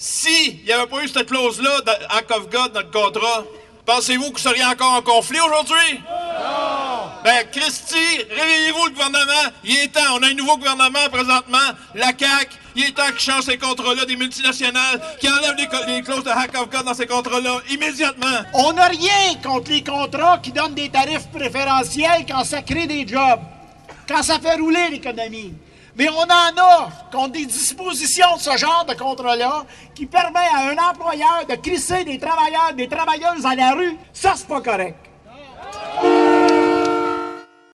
S'il n'y avait pas eu cette clause-là, Act of God, dans le contrat, pensez-vous que vous seriez encore en conflit aujourd'hui? Non! Ben, Christy, réveillez-vous le gouvernement. Il est temps. On a un nouveau gouvernement présentement, la CAQ. Il est temps qu'ils changent ces contrats-là des multinationales, qu'ils enlèvent les clauses de Act of God dans ces contrats-là, immédiatement. On n'a rien contre les contrats qui donnent des tarifs préférentiels quand ça crée des jobs, quand ça fait rouler l'économie. Mais on en a contre des dispositions de ce genre de contrat-là qui permet à un employeur de crisser des travailleurs, des travailleuses à la rue. Ça, c'est pas correct.